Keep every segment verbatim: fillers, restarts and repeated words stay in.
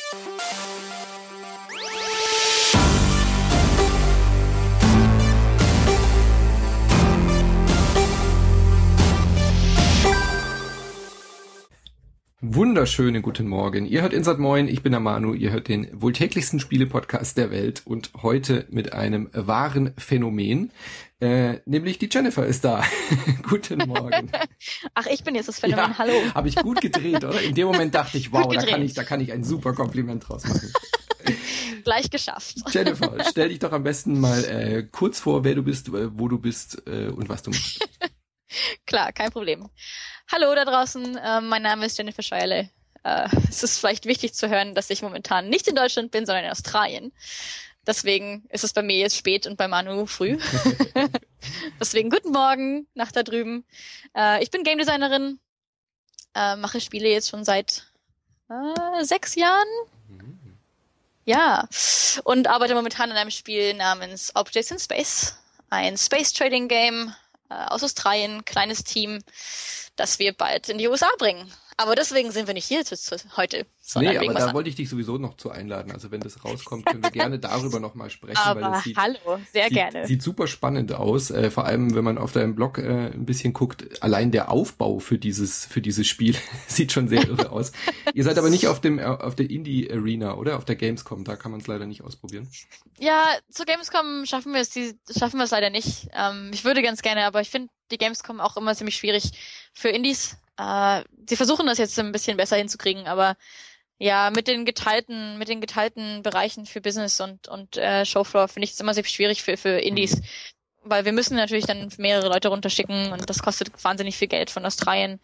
Wunderschönen guten Morgen. Ihr hört Insert Moin, ich bin der Manu, ihr hört den wohl täglichsten Spiele-Podcast der Welt und heute mit einem wahren Phänomen, äh, nämlich die Jennifer ist da. Guten Morgen. Ach, ich bin jetzt das Phänomen, ja, hallo. Habe ich gut gedreht, oder? In dem Moment dachte ich, wow, da kann ich, da kann ich ein super Kompliment draus machen. Gleich geschafft. Jennifer, stell dich doch am besten mal äh, kurz vor, wer du bist, äh, wo du bist äh, und was du machst. Klar, kein Problem. Hallo da draußen, äh, mein Name ist Jennifer Scheile. Äh, es ist vielleicht wichtig zu hören, dass ich momentan nicht in Deutschland bin, sondern in Australien. Deswegen ist es bei mir jetzt spät und bei Manu früh. Deswegen guten Morgen nach da drüben. Äh, ich bin Game Designerin, äh, mache Spiele jetzt schon seit äh, sechs Jahren. Ja, und arbeite momentan an einem Spiel namens Objects in Space. Ein Space Trading Game aus Australien, kleines Team, das wir bald in die U S A bringen. Aber deswegen sind wir nicht hier zu, zu, heute. Nee, aber da wollte ich dich sowieso noch zu einladen. Also wenn das rauskommt, können wir gerne darüber nochmal sprechen. Aber weil das sieht, hallo, sehr sieht, gerne. Sieht super spannend aus. Äh, vor allem, wenn man auf deinem Blog äh, ein bisschen guckt, allein der Aufbau für dieses für dieses Spiel sieht schon sehr irre aus. Ihr seid aber nicht auf dem auf der Indie Arena, oder? Auf der Gamescom, da kann man es leider nicht ausprobieren. Ja, zur Gamescom schaffen wir es, die schaffen wir es leider nicht. Ähm, ich würde ganz gerne, aber ich finde die Gamescom auch immer ziemlich schwierig für Indies. Äh, sie versuchen das jetzt ein bisschen besser hinzukriegen, aber ja, mit den geteilten, mit den geteilten Bereichen für Business und und äh, Showfloor finde ich es immer sehr schwierig für für Indies, mhm. weil wir müssen natürlich dann mehrere Leute runterschicken und das kostet wahnsinnig viel Geld von Australien,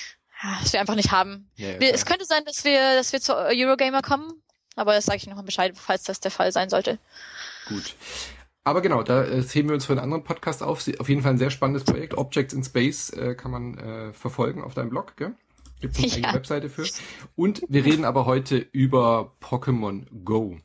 das wir einfach nicht haben. Ja, ja, wir, es könnte sein, dass wir, dass wir zur Eurogamer kommen, aber das sage ich noch mal Bescheid, falls das der Fall sein sollte. Gut. Aber genau, da äh, heben wir uns für einen anderen Podcast auf. Auf jeden Fall ein sehr spannendes Projekt. Objects in Space äh, kann man äh, verfolgen auf deinem Blog, gell? Gibt es eine ja. eigene Webseite für. Und wir reden aber heute über Pokémon Go.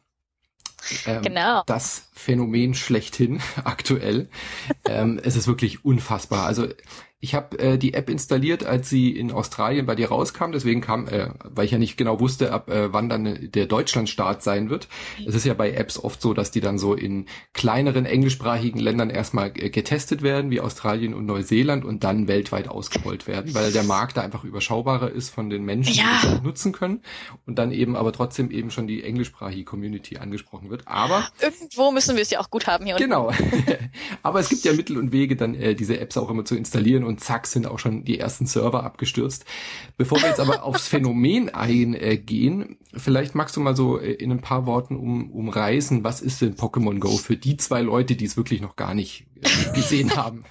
Ähm, genau. Das Phänomen schlechthin aktuell. ähm, es ist wirklich unfassbar. Also ich habe äh, die App installiert, als sie in Australien bei dir rauskam. Deswegen kam, äh, weil ich ja nicht genau wusste, ab äh, wann dann der Deutschlandstart sein wird. Es ist ja bei Apps oft so, dass die dann so in kleineren englischsprachigen Ländern erstmal äh, getestet werden, wie Australien und Neuseeland, und dann weltweit ausgerollt werden, weil der Markt da einfach überschaubarer ist von den Menschen, ja. die es nutzen können, und dann eben aber trotzdem eben schon die englischsprachige Community angesprochen wird. Aber irgendwo müssen wir es ja auch gut haben hier unten. Genau. Aber es gibt ja Mittel und Wege, dann äh, diese Apps auch immer zu installieren, und zack, sind auch schon die ersten Server abgestürzt. Bevor wir jetzt aber aufs Phänomen eingehen, vielleicht magst du mal so in ein paar Worten um, umreißen, was ist denn Pokémon Go für die zwei Leute, die es wirklich noch gar nicht äh, gesehen haben?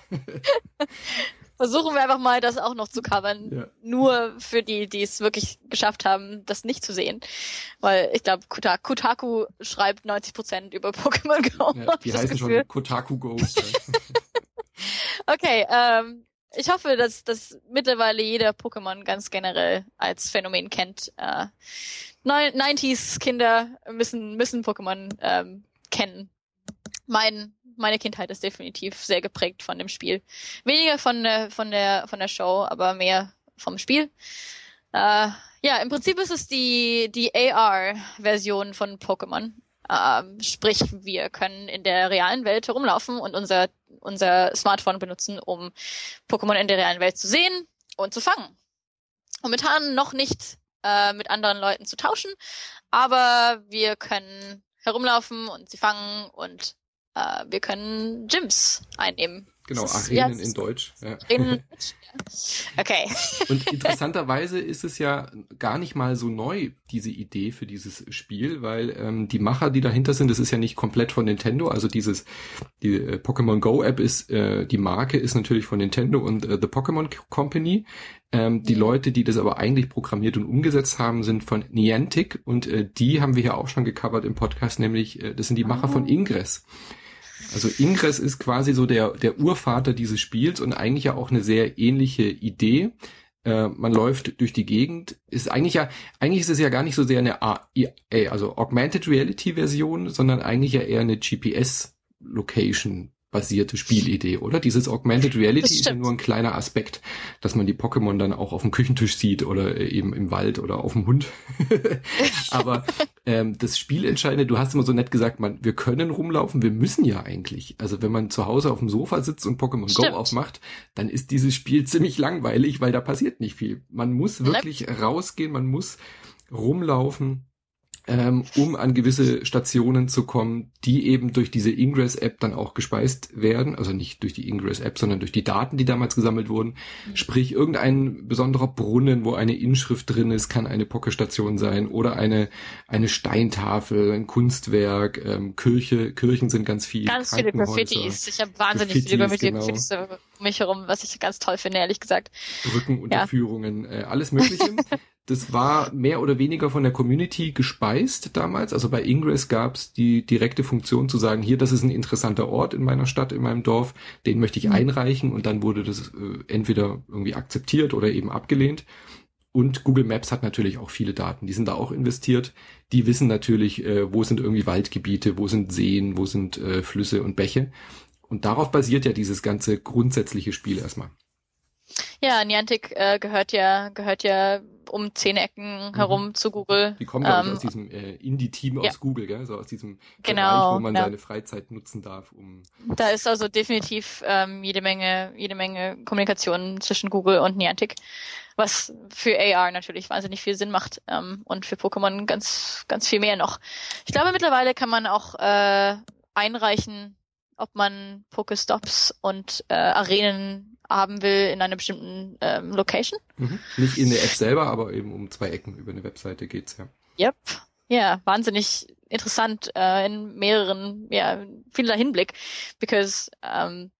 Versuchen wir einfach mal, das auch noch zu covern. Ja. Nur für die, die es wirklich geschafft haben, das nicht zu sehen. Weil ich glaube, Kotaku schreibt neunzig Prozent über Pokémon Go. Ja, die heißen schon Kotaku Go. Okay, ähm, ich hoffe, dass, dass mittlerweile jeder Pokémon ganz generell als Phänomen kennt. Äh, neunziger-Kinder müssen, müssen Pokémon ähm, kennen. Mein Meine Kindheit ist definitiv sehr geprägt von dem Spiel. Weniger von der, von der, von der Show, aber mehr vom Spiel. Äh, ja, im Prinzip ist es die, die A R-Version von Pokémon. Ähm, sprich, wir können in der realen Welt herumlaufen und unser, unser Smartphone benutzen, um Pokémon in der realen Welt zu sehen und zu fangen. Momentan noch nicht äh, mit anderen Leuten zu tauschen, aber wir können herumlaufen und sie fangen, und Uh, wir können Gyms einnehmen. Genau, ist, Arenen ja, in Deutsch. Ja. In, okay. Und interessanterweise ist es ja gar nicht mal so neu, diese Idee für dieses Spiel, weil ähm, die Macher, die dahinter sind, das ist ja nicht komplett von Nintendo. Also dieses die äh, Pokémon Go App ist, äh, die Marke ist natürlich von Nintendo und äh, The Pokémon Company. Ähm, die Leute, die das aber eigentlich programmiert und umgesetzt haben, sind von Niantic, und äh, die haben wir ja auch schon gecovert im Podcast, nämlich äh, das sind die Macher oh. von Ingress. Also Ingress ist quasi so der der Urvater dieses Spiels und eigentlich ja auch eine sehr ähnliche Idee. Äh, man läuft durch die Gegend. Ist eigentlich ja eigentlich ist es ja gar nicht so sehr eine A I, also Augmented Reality Version, sondern eigentlich ja eher eine G P S Location basierte Spielidee, oder? Dieses Augmented Reality ist ja stimmt. nur ein kleiner Aspekt, dass man die Pokémon dann auch auf dem Küchentisch sieht oder eben im Wald oder auf dem Hund. Aber ähm, das Spielentscheidende, du hast immer so nett gesagt, man, wir können rumlaufen, wir müssen ja eigentlich. Also wenn man zu Hause auf dem Sofa sitzt und Pokémon Go Stimmt. aufmacht, dann ist dieses Spiel ziemlich langweilig, weil da passiert nicht viel. Man muss wirklich Nein. rausgehen, man muss rumlaufen, ähm, um an gewisse Stationen zu kommen, die eben durch diese Ingress-App dann auch gespeist werden. Also nicht durch die Ingress-App, sondern durch die Daten, die damals gesammelt wurden. Mhm. Sprich, irgendein besonderer Brunnen, wo eine Inschrift drin ist, kann eine Poké-Station sein oder eine eine Steintafel, ein Kunstwerk, ähm, Kirche. Kirchen sind ganz viel. Ganz viele Graffitis. Ich habe wahnsinnig Graffitis, viele Graffitis, genau. Graffitis um mich herum, was ich ganz toll finde, ehrlich gesagt. Brückenunterführungen, ja. äh, alles Mögliche. Das war mehr oder weniger von der Community gespeist damals. Also bei Ingress gab es die direkte Funktion zu sagen, hier, das ist ein interessanter Ort in meiner Stadt, in meinem Dorf, den möchte ich mhm. einreichen und dann wurde das äh, entweder irgendwie akzeptiert oder eben abgelehnt. Und Google Maps hat natürlich auch viele Daten, die sind da auch investiert. Die wissen natürlich, äh, wo sind irgendwie Waldgebiete, wo sind Seen, wo sind äh, Flüsse und Bäche. Und darauf basiert ja dieses ganze grundsätzliche Spiel erstmal. Ja, Niantic äh, gehört ja gehört ja um zehn Ecken herum mhm. zu Google. Die kommen, glaube ich, ähm, aus diesem äh, Indie-Team ja. aus Google, gell? So aus diesem genau, Bereich, wo man ja. seine Freizeit nutzen darf. Um Da ist also definitiv ähm, jede Menge jede Menge Kommunikation zwischen Google und Niantic, was für A R natürlich wahnsinnig viel Sinn macht ähm, und für Pokémon ganz ganz viel mehr noch. Ich glaube, mittlerweile kann man auch äh, einreichen, ob man Pokestops und äh, Arenen haben will in einer bestimmten ähm, Location. Mhm. Nicht in der App selber, aber eben um zwei Ecken über eine Webseite geht's, ja. Yep. Ja, wahnsinnig interessant äh, in mehreren, ja, vielerlei Hinblick. Because, ähm,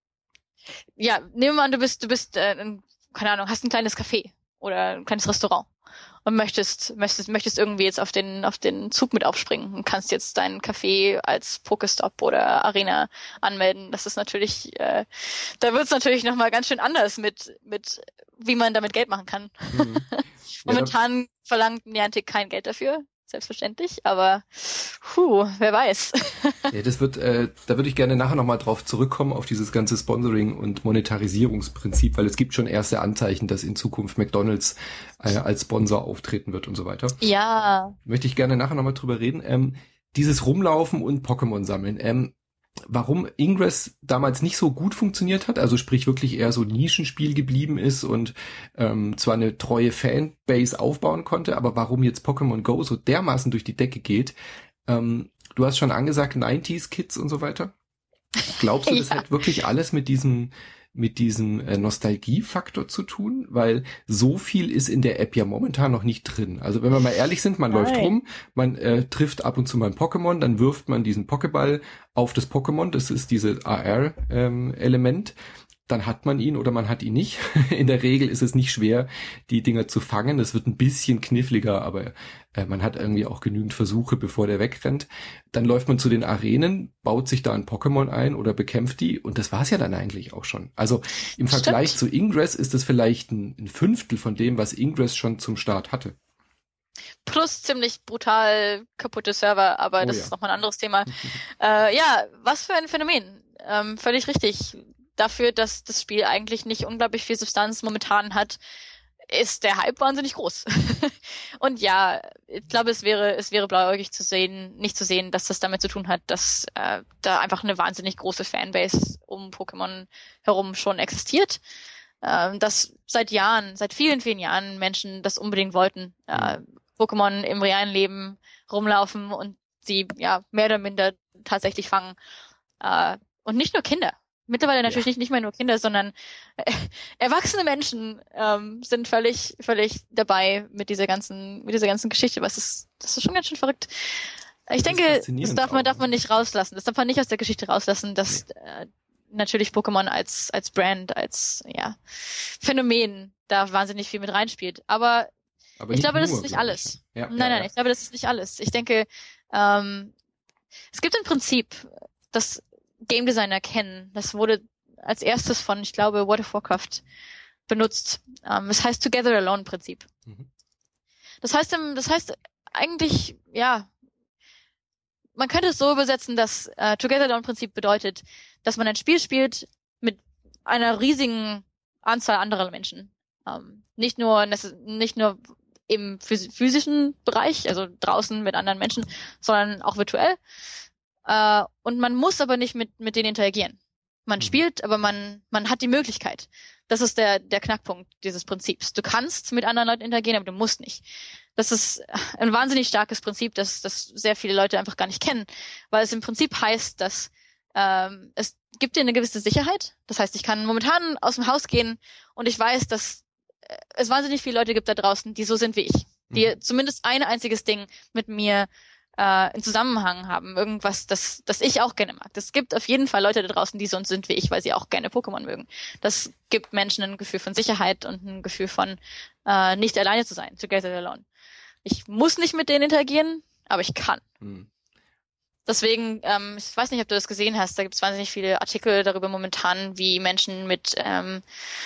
ja, nehmen wir an, du bist, du bist, äh, ein, keine Ahnung, hast ein kleines Café oder ein kleines Restaurant und möchtest, möchtest, möchtest irgendwie jetzt auf den, auf den Zug mit aufspringen und kannst jetzt deinen Café als Pokestop oder Arena anmelden. Das ist natürlich, äh, da wird's natürlich nochmal ganz schön anders mit, mit, wie man damit Geld machen kann. Mhm. Momentan ja, verlangt Niantic kein Geld dafür. Selbstverständlich, aber puh, wer weiß. Ja, das wird, äh, da würde ich gerne nachher nochmal drauf zurückkommen, auf dieses ganze Sponsoring- und Monetarisierungsprinzip, weil es gibt schon erste Anzeichen, dass in Zukunft McDonald's äh, als Sponsor auftreten wird und so weiter. Ja. Möchte ich gerne nachher nochmal drüber reden. Ähm, dieses Rumlaufen und Pokémon sammeln, ähm, warum Ingress damals nicht so gut funktioniert hat, also sprich wirklich eher so Nischenspiel geblieben ist und ähm, zwar eine treue Fanbase aufbauen konnte, aber warum jetzt Pokémon Go so dermaßen durch die Decke geht. Ähm, du hast schon angesagt, neunziger Kids und so weiter. Glaubst du, das ja. hat wirklich alles mit diesem mit diesem äh, Nostalgiefaktor zu tun? Weil so viel ist in der App ja momentan noch nicht drin. Also wenn wir mal ehrlich sind, man Nein. läuft rum, man äh, trifft ab und zu mal ein Pokémon, dann wirft man diesen Pokéball auf das Pokémon, das ist dieses A R-Element. Ähm, dann hat man ihn oder man hat ihn nicht. In der Regel ist es nicht schwer, die Dinger zu fangen. Das wird ein bisschen kniffliger, aber äh, man hat irgendwie auch genügend Versuche, bevor der wegrennt. Dann läuft man zu den Arenen, baut sich da ein Pokémon ein oder bekämpft die und das war's ja dann eigentlich auch schon. Also im Stimmt. Vergleich zu Ingress ist es vielleicht ein, ein Fünftel von dem, was Ingress schon zum Start hatte. Plus ziemlich brutal kaputte Server, aber oh, das ja. ist nochmal ein anderes Thema. äh, ja, was für ein Phänomen. Ähm, völlig richtig. Dafür, dass das Spiel eigentlich nicht unglaublich viel Substanz momentan hat, ist der Hype wahnsinnig groß. Und ja, ich glaube, es wäre es wäre blauäugig zu sehen, nicht zu sehen, dass das damit zu tun hat, dass äh, da einfach eine wahnsinnig große Fanbase um Pokémon herum schon äh, dass seit Jahren, seit vielen, vielen Jahren Menschen das unbedingt wollten. Äh, Pokémon im realen Leben rumlaufen und sie ja mehr oder minder tatsächlich fangen. Äh, und nicht nur Kinder. Mittlerweile natürlich ja. nicht, nicht mehr nur Kinder, sondern äh, erwachsene Menschen ähm, sind völlig, völlig dabei mit dieser ganzen, mit dieser ganzen Geschichte. Was ist, das ist schon ganz schön verrückt. Ich das denke, das darf man, darf man nicht rauslassen. Das darf man nicht aus der Geschichte rauslassen, dass nee. äh, natürlich Pokémon als, als Brand, als ja Phänomen da wahnsinnig viel mit reinspielt. Aber, Aber ich glaube, das ist nicht alles. Ja, nein, ja, nein, ja. ich glaube, das ist nicht alles. Ich denke, ähm, es gibt ein Prinzip, das Game Designer kennen. Das wurde als erstes von, ich glaube, World of Warcraft benutzt. Um, das heißt Together Alone Prinzip. Mhm. Das heißt, das heißt eigentlich, ja, man könnte es so übersetzen, dass äh, Together Alone Prinzip bedeutet, dass man ein Spiel spielt mit einer riesigen Anzahl anderer Menschen. Ähm, nicht nur nicht nur im physischen Bereich, also draußen mit anderen Menschen, sondern auch virtuell. Äh, und man muss aber nicht mit mit denen interagieren. Man spielt, aber man man hat die Möglichkeit. Das ist der der Knackpunkt dieses Prinzips. Du kannst mit anderen Leuten interagieren, aber du musst nicht. Das ist ein wahnsinnig starkes Prinzip, das das sehr viele Leute einfach gar nicht kennen, weil es im Prinzip heißt, dass ähm, es gibt dir eine gewisse Sicherheit. Das heißt, ich kann momentan aus dem Haus gehen und ich weiß, dass es wahnsinnig viele Leute gibt da draußen, die so sind wie ich, die mhm. zumindest ein einziges Ding mit mir äh, in Zusammenhang haben, irgendwas, das das ich auch gerne mag. Es gibt auf jeden Fall Leute da draußen, die so sind wie ich, weil sie auch gerne Pokémon mögen. Das gibt Menschen ein Gefühl von Sicherheit und ein Gefühl von äh, nicht alleine zu sein, together alone. Ich muss nicht mit denen interagieren, aber ich kann. Mhm. Deswegen, ähm, ich weiß nicht, ob du das gesehen hast, da gibt es wahnsinnig viele Artikel darüber momentan, wie Menschen mit ähm,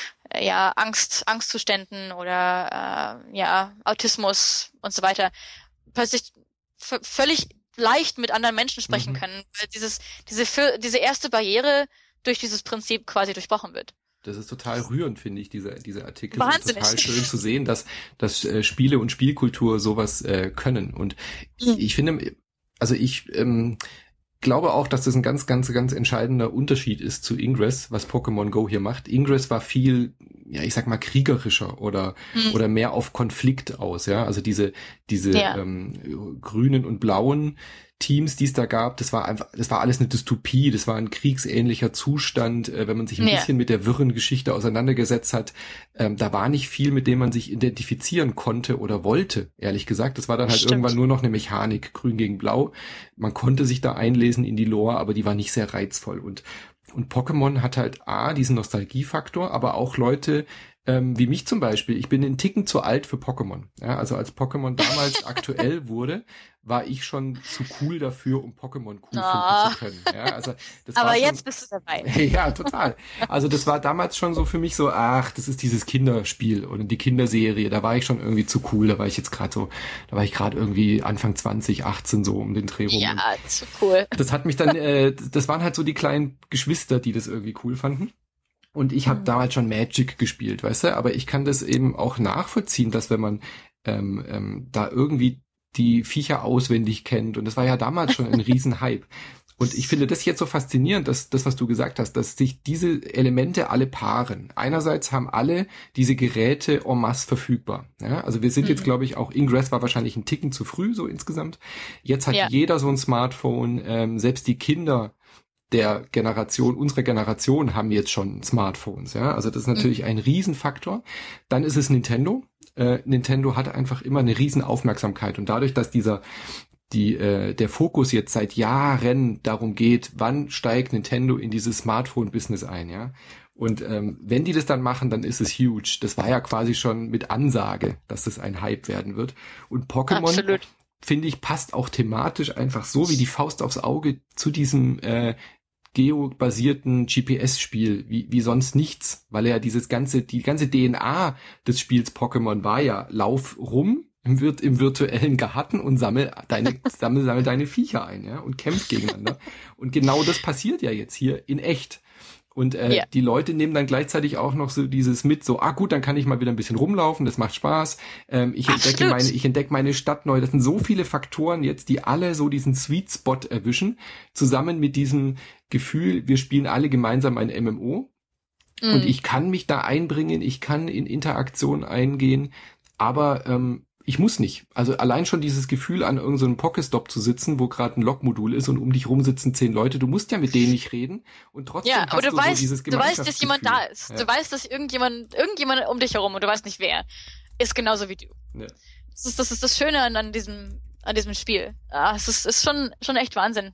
ja Angst, Angstzuständen oder äh, ja Autismus und so weiter plötzlich v- völlig leicht mit anderen Menschen sprechen mhm. können, weil dieses diese für, diese erste Barriere durch dieses Prinzip quasi durchbrochen wird. Das ist total rührend, finde ich, diese, diese Artikel. Wahnsinnig. Total schön zu sehen, dass, dass äh, Spiele und Spielkultur sowas äh, können. Und mhm. ich finde, also ich ähm, glaube auch, dass das ein ganz, ganz, ganz entscheidender Unterschied ist zu Ingress, was Pokémon Go hier macht. Ingress war viel, ja, ich sag mal, kriegerischer oder mhm. oder mehr auf Konflikt aus, ja. Also diese diese ja. ähm, grünen und blauen Teams, die es da gab, das war einfach, das war alles eine Dystopie, das war ein kriegsähnlicher Zustand, äh, wenn man sich ein ja. bisschen mit der wirren Geschichte auseinandergesetzt hat, ähm, da war nicht viel, mit dem man sich identifizieren konnte oder wollte, ehrlich gesagt. Das war dann halt Stimmt. irgendwann nur noch eine Mechanik, grün gegen blau. Man konnte sich da einlesen in die Lore, aber die war nicht sehr reizvoll. Und und Pokémon hat halt A, diesen Nostalgiefaktor, aber auch Leute, ähm, wie mich zum Beispiel, ich bin einen Ticken zu alt für Pokémon. Ja, also als Pokémon damals aktuell wurde, war ich schon zu cool dafür, um Pokémon cool oh. finden zu können. Ja, also das Aber war schon, jetzt bist du dabei. Ja, total. Also das war damals schon so für mich so, ach, das ist dieses Kinderspiel oder die Kinderserie. Da war ich schon irgendwie zu cool. Da war ich jetzt gerade so, da war ich gerade irgendwie Anfang zwanzig, achtzehn so um den Dreh rum. Ja, zu cool. Das hat mich dann, äh, das waren halt so die kleinen Geschwister, die das irgendwie cool fanden. Und ich habe mhm. damals schon Magic gespielt, weißt du? Aber ich kann das eben auch nachvollziehen, dass wenn man ähm, ähm, da irgendwie die Viecher auswendig kennt, und das war ja damals schon ein Riesenhype. Und ich finde das jetzt so faszinierend, dass das, was du gesagt hast, dass sich diese Elemente alle paaren. Einerseits haben alle diese Geräte en masse verfügbar. Ja, also wir sind mhm. jetzt, glaube ich, auch Ingress war wahrscheinlich ein Ticken zu früh, so insgesamt. Jetzt hat ja. jeder so ein Smartphone, ähm, selbst die Kinder der Generation, unserer Generation haben jetzt schon Smartphones, ja. Also das ist natürlich mhm. ein Riesenfaktor. Dann ist es Nintendo. Äh, Nintendo hat einfach immer eine Riesenaufmerksamkeit, und dadurch, dass dieser die äh, der Fokus jetzt seit Jahren darum geht, wann steigt Nintendo in dieses Smartphone-Business ein, ja. Und ähm, wenn die das dann machen, dann ist es huge. Das war ja quasi schon mit Ansage, dass das ein Hype werden wird. Und Pokémon, Absolut. finde ich, passt auch thematisch einfach so wie die Faust aufs Auge zu diesem äh, geobasierten G P S-Spiel wie, wie sonst nichts, weil er dieses ganze, die ganze D N A des Spiels Pokémon war ja, lauf rum im, Virt, im virtuellen Garten und sammel deine, sammel, sammel deine Viecher ein, ja, und kämpf gegeneinander. Und genau das passiert ja jetzt hier in echt. Und äh, yeah. die Leute nehmen dann gleichzeitig auch noch so dieses mit, so, ah gut, dann kann ich mal wieder ein bisschen rumlaufen, das macht Spaß. Ähm, ich entdecke Absolut. meine, ich entdecke meine Stadt neu. Das sind so viele Faktoren jetzt, die alle so diesen Sweet Spot erwischen, zusammen mit diesem Gefühl, wir spielen alle gemeinsam ein M M O. Mm. Und ich kann mich da einbringen, ich kann in Interaktion eingehen, aber ähm, ich muss nicht. Also allein schon dieses Gefühl, an irgendeinem so Pokestop zu sitzen, wo gerade ein Log-Modul ist und um dich rum sitzen zehn Leute. Du musst ja mit denen nicht reden und trotzdem ja, hast aber du, du weißt, so dieses du weißt, dass jemand da ist. Ja. Du weißt, dass irgendjemand, irgendjemand um dich herum, und du weißt nicht wer, ist genauso wie du. Ja. Das ist, das ist das Schöne an, an diesem, an diesem Spiel. Ah, es ist, ist schon, schon echt Wahnsinn.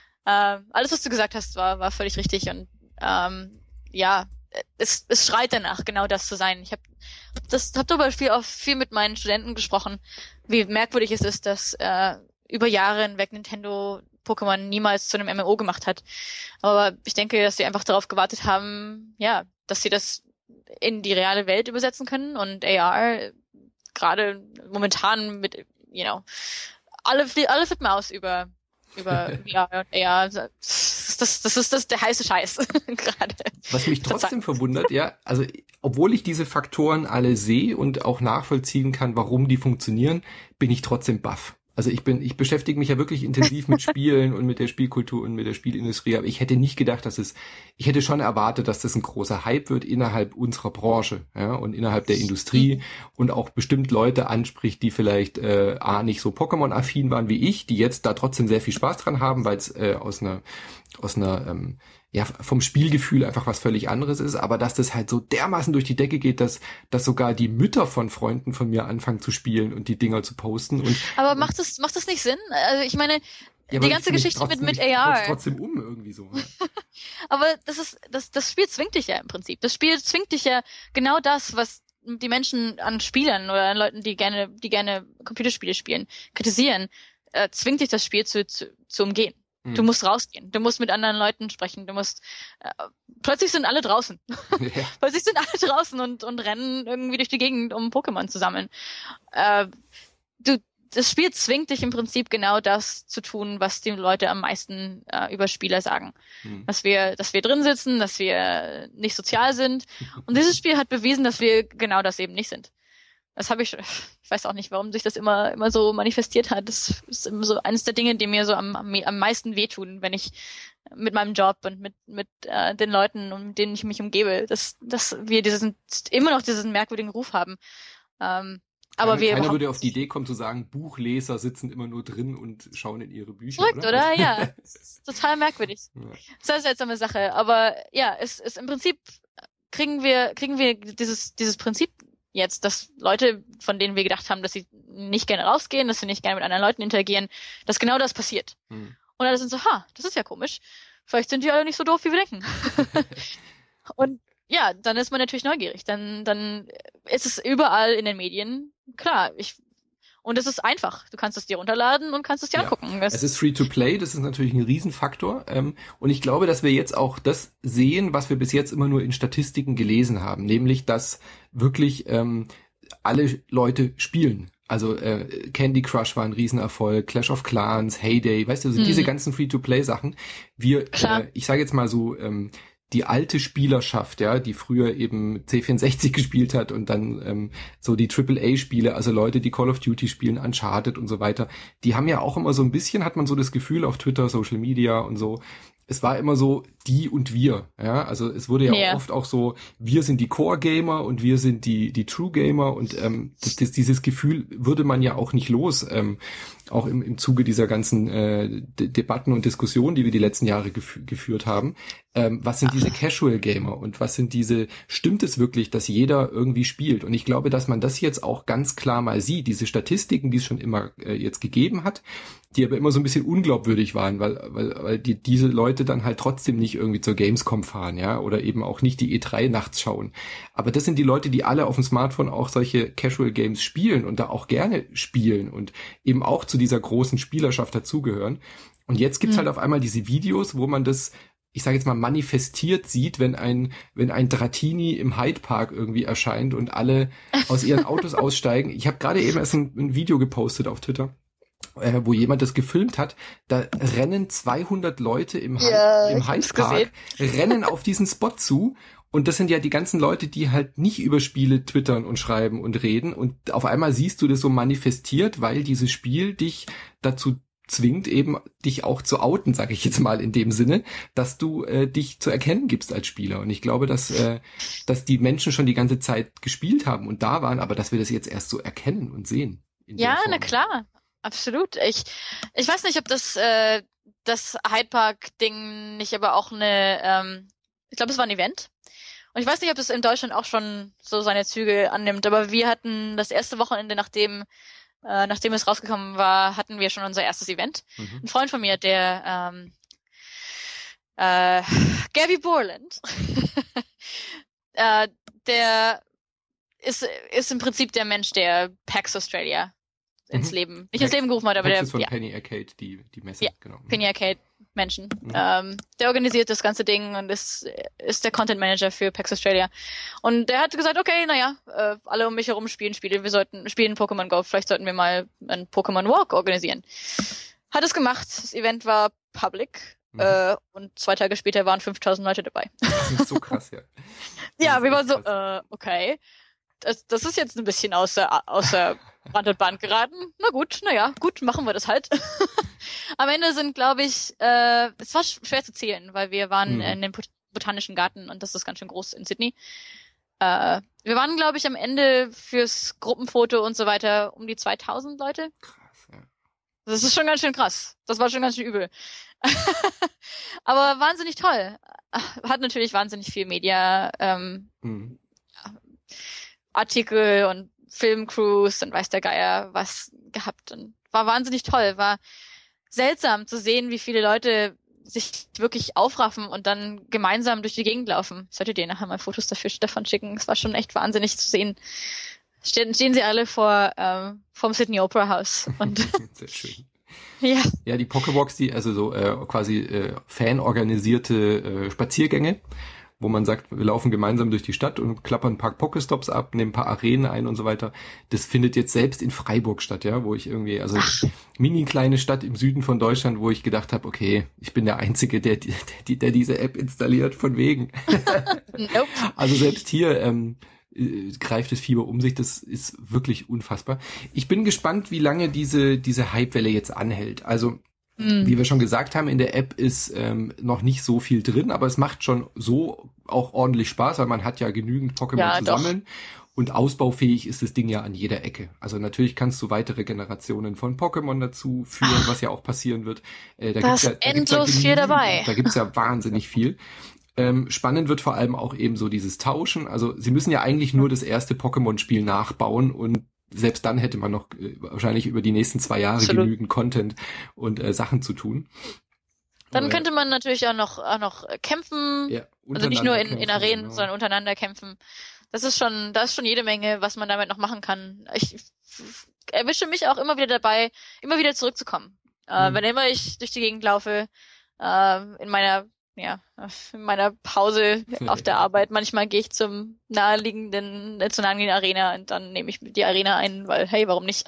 Äh, alles, was du gesagt hast, war, war völlig richtig, und ähm, ja, es, es schreit danach, genau das zu sein. Ich habe das hab darüber viel, auch viel mit meinen Studenten gesprochen, wie merkwürdig es ist, dass äh, über Jahre hinweg Nintendo Pokémon niemals zu einem M M O gemacht hat. Aber ich denke, dass sie einfach darauf gewartet haben, ja, dass sie das in die reale Welt übersetzen können, und A R gerade momentan mit, you know, alle, alle flippen aus über über V R und A R. Das, das, das ist das der heiße Scheiß gerade. Was mich trotzdem verwundert, ja, also obwohl ich diese Faktoren alle sehe und auch nachvollziehen kann, warum die funktionieren, bin ich trotzdem baff. Also ich bin, ich beschäftige mich ja wirklich intensiv mit Spielen und mit der Spielkultur und mit der Spielindustrie, aber ich hätte nicht gedacht, dass es, ich hätte schon erwartet, dass das ein großer Hype wird innerhalb unserer Branche, ja, und innerhalb der Industrie und auch bestimmt Leute anspricht, die vielleicht äh, A, nicht so Pokémon-affin waren wie ich, die jetzt da trotzdem sehr viel Spaß dran haben, weil es äh, aus einer, aus einer, ähm, ja, vom Spielgefühl einfach was völlig anderes ist, aber dass das halt so dermaßen durch die Decke geht, dass, dass sogar die Mütter von Freunden von mir anfangen zu spielen und die Dinger zu posten und. Aber macht das, macht das nicht Sinn? Also ich meine, ja, die ganze Geschichte mit, mit A R. Trotzdem um irgendwie so. Ja. Aber das ist, das, das Spiel zwingt dich ja im Prinzip. Das Spiel zwingt dich ja genau das, was die Menschen an Spielern oder an Leuten, die gerne, die gerne Computerspiele spielen, kritisieren, äh, zwingt dich das Spiel zu, zu, zu umgehen. Du musst rausgehen, du musst mit anderen Leuten sprechen, du musst, äh, plötzlich sind alle draußen. Ja. Plötzlich sind alle draußen und, und rennen irgendwie durch die Gegend, um Pokémon zu sammeln. Äh, du, das Spiel zwingt dich im Prinzip genau das zu tun, was die Leute am meisten äh, über Spieler sagen. Hm. Dass wir, dass wir drin sitzen, dass wir nicht sozial sind. Und dieses Spiel hat bewiesen, dass wir genau das eben nicht sind. Das habe ich, ich weiß auch nicht, warum sich das immer immer so manifestiert hat. Das ist immer so eines der Dinge, die mir so am, am, am meisten wehtun, wenn ich mit meinem Job und mit mit äh, den Leuten, um denen ich mich umgebe, dass dass wir diesen immer noch diesen merkwürdigen Ruf haben. Ähm, aber keiner, wir keiner würde auf die Idee kommen zu sagen, Buchleser sitzen immer nur drin und schauen in ihre Bücher. Verrückt, oder? oder? Ja, das ist total merkwürdig. Ja. Das ist eine seltsame Sache. Aber ja, es ist im Prinzip kriegen wir kriegen wir dieses dieses Prinzip jetzt, dass Leute, von denen wir gedacht haben, dass sie nicht gerne rausgehen, dass sie nicht gerne mit anderen Leuten interagieren, dass genau das passiert. Hm. Und alle sind so, ha, das ist ja komisch. Vielleicht sind die alle nicht so doof, wie wir denken. Und ja, dann ist man natürlich neugierig. Dann, dann ist es überall in den Medien. Klar, ich, und es ist einfach. Du kannst es dir runterladen und kannst es dir ja angucken. Es ist free to play, das ist natürlich ein Riesenfaktor. Ähm, und ich glaube, dass wir jetzt auch das sehen, was wir bis jetzt immer nur in Statistiken gelesen haben, nämlich, dass wirklich ähm, alle Leute spielen. Also äh, Candy Crush war ein Riesenerfolg, Clash of Clans, Heyday, weißt du, also hm. diese ganzen Free-to-Play-Sachen. Wir, äh, ich sage jetzt mal so, ähm, die alte Spielerschaft, ja, die früher eben C vierundsechzig gespielt hat und dann ähm, so die Triple A Spiele, also Leute, die Call of Duty spielen, Uncharted und so weiter, die haben ja auch immer so ein bisschen, hat man so das Gefühl auf Twitter, Social Media und so, es war immer so die und wir, ja, also es wurde ja yeah. auch oft auch so, wir sind die Core-Gamer und wir sind die die True-Gamer und ähm, das, das, dieses Gefühl würde man ja auch nicht los, ähm, auch im, im Zuge dieser ganzen äh, De- Debatten und Diskussionen, die wir die letzten Jahre gef- geführt haben. Ähm, was sind diese Casual-Gamer und was sind diese, stimmt es wirklich, dass jeder irgendwie spielt? Und ich glaube, dass man das jetzt auch ganz klar mal sieht, diese Statistiken, die es schon immer äh, jetzt gegeben hat, die aber immer so ein bisschen unglaubwürdig waren, weil weil, weil die diese Leute dann halt trotzdem nicht irgendwie zur Gamescom fahren, ja, oder eben auch nicht die E drei nachts schauen. Aber das sind die Leute, die alle auf dem Smartphone auch solche Casual Games spielen und da auch gerne spielen und eben auch zu dieser großen Spielerschaft dazugehören. Und jetzt gibt's mhm. halt auf einmal diese Videos, wo man das, ich sage jetzt mal, manifestiert sieht, wenn ein wenn ein Dratini im Hyde Park irgendwie erscheint und alle aus ihren Autos aussteigen. Ich habe gerade eben erst ein, ein Video gepostet auf Twitter, äh, wo jemand das gefilmt hat. Da rennen zweihundert Leute im Hyde, ja, im Hyde Park, rennen auf diesen Spot zu. Und das sind ja die ganzen Leute, die halt nicht über Spiele twittern und schreiben und reden. Und auf einmal siehst du das so manifestiert, weil dieses Spiel dich dazu zwingt, eben dich auch zu outen, sage ich jetzt mal in dem Sinne, dass du äh, dich zu erkennen gibst als Spieler. Und ich glaube, dass äh, dass die Menschen schon die ganze Zeit gespielt haben und da waren, aber dass wir das jetzt erst so erkennen und sehen. Ja, na klar, absolut. Ich ich weiß nicht, ob das äh, das Hyde Park Ding nicht aber auch eine, ähm, ich glaube, es war ein Event. Und ich weiß nicht, ob das in Deutschland auch schon so seine Züge annimmt, aber wir hatten das erste Wochenende, nachdem äh, nachdem es rausgekommen war, hatten wir schon unser erstes Event. Mhm. Ein Freund von mir, der ähm, äh, Gabby Borland, äh, der ist ist im Prinzip der Mensch, der PAX Australia ins mhm. Leben, nicht PAX, ins Leben gerufen hat, aber PAX der ist von ja. Penny Arcade, die die Messe, ja, genau. Penny Arcade Menschen. Mhm. Ähm, der organisiert das ganze Ding und ist ist der Content Manager für PAX Australia. Und der hat gesagt, okay, naja, äh, alle um mich herum spielen Spiele, wir sollten spielen Pokémon Go, vielleicht sollten wir mal einen Pokémon Walk organisieren. hat es gemacht. Das Event war public. Mhm. Äh, und zwei Tage später waren fünftausend Leute dabei. Das ist so krass, ja. Ja, wir waren so, äh, okay. Das, das ist jetzt ein bisschen außer, außer Rand und Band geraten. Na gut, naja, gut, machen wir das halt. Am Ende sind, glaube ich, äh, es war schwer zu zählen, weil wir waren Mhm. in dem Bot- Botanischen Garten und das ist ganz schön groß in Sydney. Äh, wir waren, glaube ich, am Ende fürs Gruppenfoto und so weiter um die zweitausend Leute. Krass, ja. Das ist schon ganz schön krass. Das war schon ganz schön übel. Aber wahnsinnig toll. Hat natürlich wahnsinnig viel Media, ähm, Mhm. Artikel und Filmcrews und weiß der Geier was gehabt und war wahnsinnig toll. War seltsam zu sehen, wie viele Leute sich wirklich aufraffen und dann gemeinsam durch die Gegend laufen. Ich sollte dir nachher mal Fotos dafür davon schicken. Es war schon echt wahnsinnig zu sehen. Stehen, stehen sie alle vor ähm, vom Sydney Opera House und Sehr schön. ja. Ja, die Pokébox, die, also so äh, quasi äh, fanorganisierte äh, Spaziergänge, wo man sagt, wir laufen gemeinsam durch die Stadt und klappern ein paar Pokestops ab, nehmen ein paar Arenen ein und so weiter. Das findet jetzt selbst in Freiburg statt, ja, wo ich irgendwie, also mini kleine Stadt im Süden von Deutschland, wo ich gedacht habe, okay, ich bin der Einzige, der, der, der diese App installiert, von wegen. Nope. Also selbst hier ähm, äh, greift das Fieber um sich, das ist wirklich unfassbar. Ich bin gespannt, wie lange diese diese Hypewelle jetzt anhält. Also wie wir schon gesagt haben, in der App ist ähm, noch nicht so viel drin, aber es macht schon so auch ordentlich Spaß, weil man hat ja genügend Pokémon Ja, zu doch. sammeln. Und ausbaufähig ist das Ding ja an jeder Ecke. Also natürlich kannst du weitere Generationen von Pokémon dazu führen, was ja auch passieren wird. Äh, da Da gibt's ist ja, da gibt's ja endlos viel genügend. dabei. Da gibt's ja wahnsinnig viel. Ähm, spannend wird vor allem auch eben so dieses Tauschen. Also sie müssen ja eigentlich nur das erste Pokémon-Spiel nachbauen und selbst dann hätte man noch äh, wahrscheinlich über die nächsten zwei Jahre Absolut. genügend Content und äh, Sachen zu tun. Dann Aber, könnte man natürlich auch noch auch noch kämpfen, ja, also nicht nur in, untereinander in Arenen, kämpfen, sondern untereinander kämpfen. Das ist schon, da ist schon jede Menge, was man damit noch machen kann. Ich f- f- erwische mich auch immer wieder dabei, immer wieder zurückzukommen. Äh, Mhm. wenn immer ich durch die Gegend laufe, äh, in meiner ja, in meiner Pause auf der Arbeit. Manchmal gehe ich zum naheliegenden, äh, zur naheliegenden Arena und dann nehme ich die Arena ein, weil, hey, warum nicht?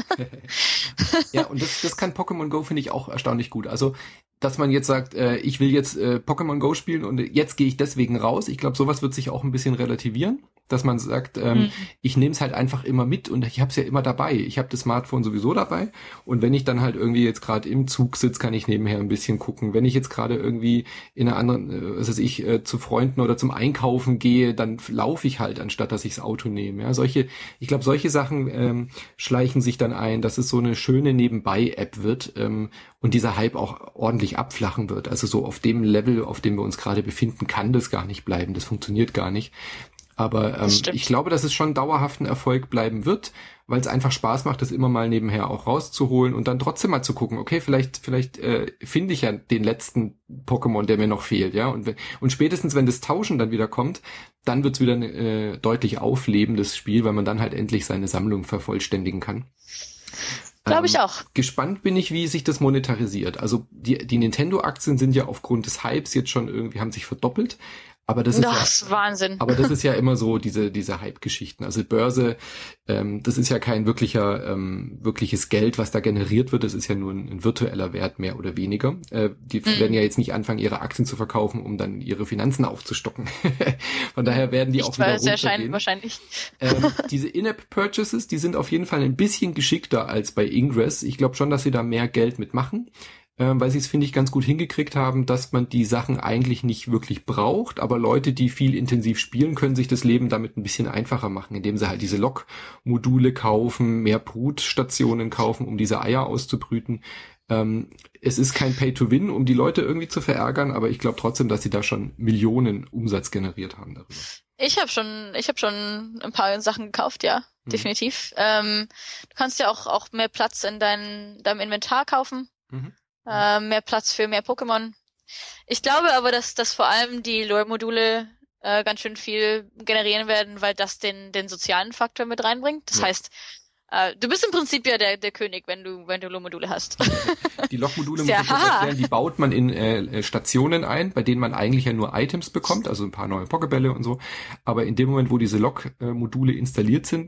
Ja, und das, das kann Pokémon Go, finde ich, auch erstaunlich gut. Also, dass man jetzt sagt, äh, ich will jetzt äh, Pokémon Go spielen und jetzt gehe ich deswegen raus. Ich glaube, sowas wird sich auch ein bisschen relativieren, dass man sagt, ähm, Mhm. ich nehme es halt einfach immer mit und ich habe es ja immer dabei. Ich habe das Smartphone sowieso dabei und wenn ich dann halt irgendwie jetzt gerade im Zug sitze, kann ich nebenher ein bisschen gucken. Wenn ich jetzt gerade irgendwie in einer anderen, äh, was weiß ich, äh, zu Freunden oder zum Einkaufen gehe, dann laufe ich halt, anstatt dass ich das Auto nehme. Ja, solche, ich glaube, solche Sachen ähm, schleichen sich dann ein, dass es so eine schöne Nebenbei-App wird ähm, und dieser Hype auch ordentlich abflachen wird. Also so auf dem Level, auf dem wir uns gerade befinden, kann das gar nicht bleiben. Das funktioniert gar nicht. Aber ähm, ich glaube, dass es schon dauerhaft ein Erfolg bleiben wird, weil es einfach Spaß macht, das immer mal nebenher auch rauszuholen und dann trotzdem mal zu gucken, okay, vielleicht vielleicht äh, finde ich ja den letzten Pokémon, der mir noch fehlt, ja. Und, und spätestens, wenn das Tauschen dann wieder kommt, dann wird's wieder ein äh, deutlich auflebendes Spiel, weil man dann halt endlich seine Sammlung vervollständigen kann. Glaube ich Ähm, auch. Gespannt bin ich, wie sich das monetarisiert. Also die, die Nintendo-Aktien sind ja aufgrund des Hypes jetzt schon irgendwie, haben sich verdoppelt. Aber das ist Das ja, ist Wahnsinn. aber das ist ja immer so diese diese Hype-Geschichten. Also Börse, ähm, das ist ja kein wirklicher ähm, wirkliches Geld, was da generiert wird. Das ist ja nur ein, ein virtueller Wert mehr oder weniger. Äh, die Mhm. werden ja jetzt nicht anfangen, ihre Aktien zu verkaufen, um dann ihre Finanzen aufzustocken. Von daher werden die Nicht, auch wieder weil es erscheint runtergehen. wahrscheinlich. Ähm, diese In-App-Purchases, die sind auf jeden Fall ein bisschen geschickter als bei Ingress. Ich glaube schon, dass sie da mehr Geld mitmachen. Ähm, weil sie es, finde ich, ganz gut hingekriegt haben, dass man die Sachen eigentlich nicht wirklich braucht, aber Leute, die viel intensiv spielen, können sich das Leben damit ein bisschen einfacher machen, indem sie halt diese Log-Module kaufen, mehr Brutstationen kaufen, um diese Eier auszubrüten. Ähm, es ist kein Pay-to-Win, um die Leute irgendwie zu verärgern, aber ich glaube trotzdem, dass sie da schon Millionen Umsatz generiert haben darüber. Ich habe schon, ich habe schon ein paar Sachen gekauft, ja, Mhm. definitiv. Ähm, du kannst ja auch auch mehr Platz in dein, deinem Inventar kaufen. Mhm. Äh, mehr Platz für mehr Pokémon. Ich glaube aber, dass, dass vor allem die Lore-Module äh, ganz schön viel generieren werden, weil das den, den sozialen Faktor mit reinbringt. Das Ja. heißt, äh, du bist im Prinzip ja der, der König, wenn du, wenn du Lore-Module hast. Die Log-Module, muss Sehr man kurz haha. erklären, die baut man in äh, Stationen ein, bei denen man eigentlich ja nur Items bekommt, also ein paar neue Pokébälle und so. Aber in dem Moment, wo diese Log-Module installiert sind,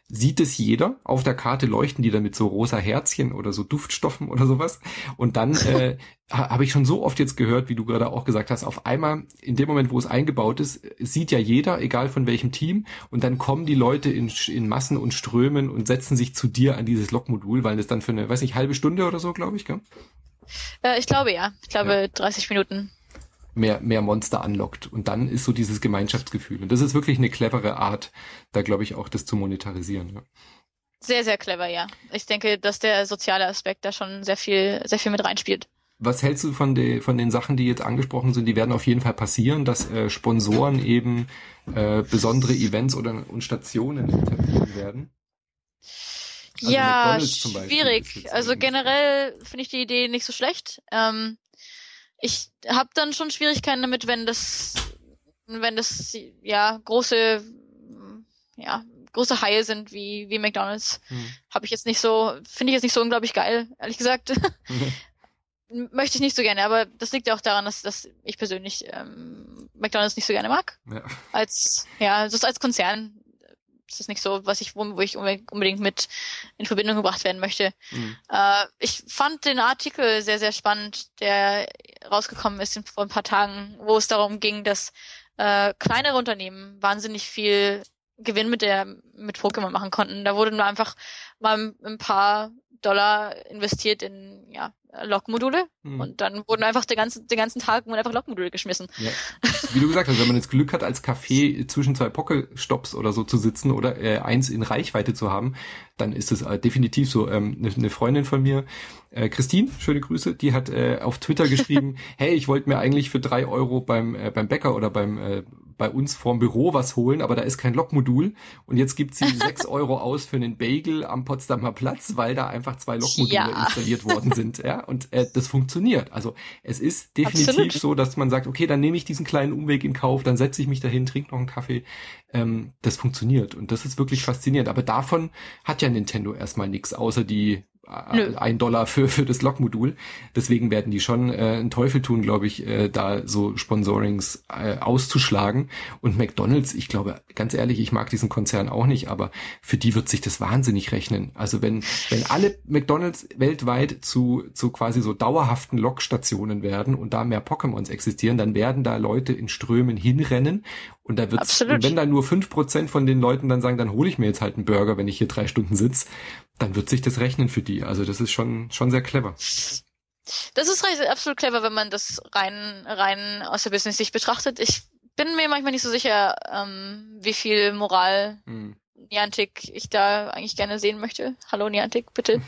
sieht es jeder. Auf der Karte leuchten die dann mit so rosa Herzchen oder so Duftstoffen oder sowas. Und dann äh, ha, habe ich schon so oft jetzt gehört, wie du gerade auch gesagt hast, auf einmal, in dem Moment, wo es eingebaut ist, sieht ja jeder, egal von welchem Team. Und dann kommen die Leute in, in Massen und Strömen und setzen sich zu dir an dieses Lokmodul, weil das dann für eine, weiß nicht, halbe Stunde oder so, glaube ich, gell? Äh, ich glaube ja. Ich glaube ja. dreißig Minuten. mehr mehr Monster anlockt. Und dann ist so dieses Gemeinschaftsgefühl. Und das ist wirklich eine clevere Art, da glaube ich auch das zu monetarisieren. Ja. Sehr, sehr clever, ja. Ich denke, dass der soziale Aspekt da schon sehr viel, sehr viel mit reinspielt. Was hältst du von, de, von den Sachen, die jetzt angesprochen sind? Die werden auf jeden Fall passieren, dass äh, Sponsoren eben äh, besondere Events oder und Stationen etablieren werden. Also ja, schwierig. Also generell finde ich die Idee nicht so schlecht. Ähm, Ich habe dann schon Schwierigkeiten damit, wenn das, wenn das ja große, ja große Haie sind wie wie McDonald's. Hm. Habe ich jetzt nicht so, finde ich jetzt nicht so unglaublich geil, ehrlich gesagt. Mhm. Möchte ich nicht so gerne, aber das liegt ja auch daran, dass, dass ich persönlich ähm, McDonald's nicht so gerne mag. Ja. Als ja, das ist als Konzern. Das ist nicht so, was ich, wo, wo ich unbedingt mit in Verbindung gebracht werden möchte. Mhm. Äh, ich fand den Artikel sehr, sehr spannend, der rausgekommen ist vor ein paar Tagen, wo es darum ging, dass äh, kleinere Unternehmen wahnsinnig viel Gewinn mit der mit Pokémon machen konnten. Da wurde nur einfach mal ein paar Dollar investiert in ja Lokmodule mhm. und dann wurden einfach den ganzen den ganzen Tag wurden einfach Lokmodule geschmissen. Ja. Wie du gesagt hast, wenn man das Glück hat, als Café zwischen zwei Pokéstops oder so zu sitzen oder äh, eins in Reichweite zu haben, dann ist es äh, definitiv so. Ähm, ne, eine Freundin von mir, äh, Christine, schöne Grüße, die hat äh, auf Twitter geschrieben, hey, ich wollte mir eigentlich für drei Euro beim äh, beim Bäcker oder beim äh, bei uns vorm Büro was holen, aber da ist kein Lokmodul und jetzt gibt sie sechs Euro aus für einen Bagel am Potsdamer Platz, weil da einfach zwei Lokmodule ja. installiert worden sind. Ja, und äh, das funktioniert. Also es ist definitiv Absolut. So, dass man sagt, okay, dann nehme ich diesen kleinen Umweg in Kauf, dann setze ich mich dahin, trinke noch einen Kaffee. Ähm, das funktioniert und das ist wirklich faszinierend. Aber davon hat ja Nintendo erstmal nichts, außer die Nö. ein Dollar für für das Lokmodul. Deswegen werden die schon äh, einen Teufel tun, glaube ich, äh, da so Sponsorings äh, auszuschlagen. Und McDonald's, ich glaube, ganz ehrlich, ich mag diesen Konzern auch nicht, aber für die wird sich das wahnsinnig rechnen. Also wenn wenn alle McDonald's weltweit zu zu quasi so dauerhaften Lokstationen werden und da mehr Pokémons existieren, dann werden da Leute in Strömen hinrennen. Und da wird's, und wenn da nur fünf Prozent von den Leuten dann sagen, dann hole ich mir jetzt halt einen Burger, wenn ich hier drei Stunden sitze, dann wird sich das rechnen für die. Also das ist schon schon sehr clever. Das ist absolut clever, wenn man das rein rein aus der Business-Sicht betrachtet. Ich bin mir manchmal nicht so sicher, ähm, wie viel Moral hm. Niantic ich da eigentlich gerne sehen möchte. Hallo Niantic, bitte.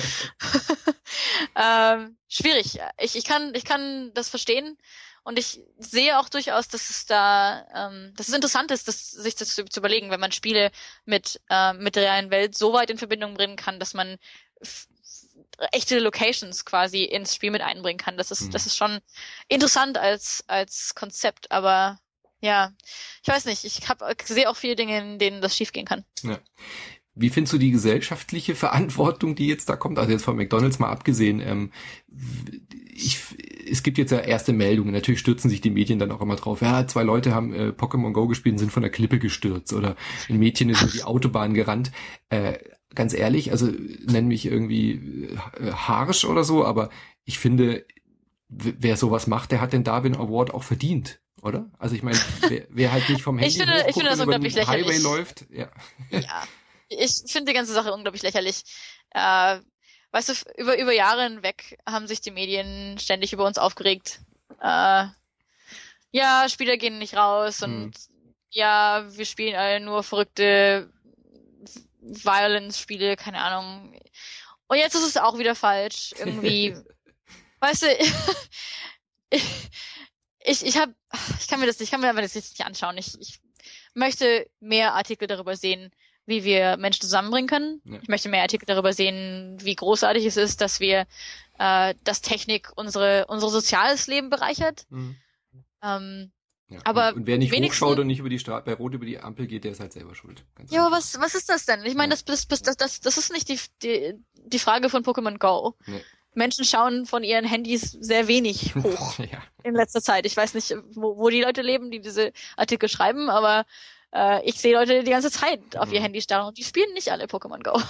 ähm, schwierig. Ich, ich kann ich kann das verstehen. Und ich sehe auch durchaus, dass es da, ähm, dass es interessant ist, das, sich das zu, zu überlegen, wenn man Spiele mit äh, mit der realen Welt so weit in Verbindung bringen kann, dass man f- echte Locations quasi ins Spiel mit einbringen kann. Das ist, mhm. das ist schon interessant als als Konzept, aber ja, ich weiß nicht. Ich hab, sehe auch viele Dinge, in denen das schiefgehen kann. Ja. Wie findest du die gesellschaftliche Verantwortung, die jetzt da kommt? Also jetzt von McDonald's mal abgesehen. Ähm, ich, es gibt jetzt ja erste Meldungen. Natürlich stürzen sich die Medien dann auch immer drauf. Ja, zwei Leute haben äh, Pokémon Go gespielt und sind von der Klippe gestürzt. Oder ein Mädchen ist über die Autobahn gerannt. Äh, ganz ehrlich, also nenn mich irgendwie äh, harsch oder so, aber ich finde, w- wer sowas macht, der hat den Darwin Award auch verdient. Oder? Also ich meine, wer, wer halt nicht vom Handy ich finde, ich finde das über den unglaublich Highway lächerlich. läuft. Ja. Ja. Ich finde die ganze Sache unglaublich lächerlich. Äh, weißt du, über über Jahre hinweg haben sich die Medien ständig über uns aufgeregt. Äh, ja, Spieler gehen nicht raus und hm. ja, wir spielen alle nur verrückte Violence-Spiele, keine Ahnung. Und jetzt ist es auch wieder falsch. Irgendwie, weißt du, ich, ich, ich hab, ich kann mir das nicht, ich kann mir das jetzt nicht anschauen. Ich, ich möchte mehr Artikel darüber sehen, wie wir Menschen zusammenbringen können. Ja. Ich möchte mehr Artikel darüber sehen, wie großartig es ist, dass wir, äh, dass Technik unsere, unser soziales Leben bereichert. Mhm. Ähm, ja. aber und, und wer nicht hochschaut und nicht über die Straße, bei Rot über die Ampel geht, der ist halt selber schuld. Ganz ja, aber was, was ist das denn? Ich meine, ja. das, das, das, das, das ist nicht die, die, die Frage von Pokémon Go. Nee. Menschen schauen von ihren Handys sehr wenig hoch ja. in letzter Zeit. Ich weiß nicht, wo, wo die Leute leben, die diese Artikel schreiben, aber Äh, ich sehe Leute die ganze Zeit auf ihr Handy starren und die spielen nicht alle Pokémon Go.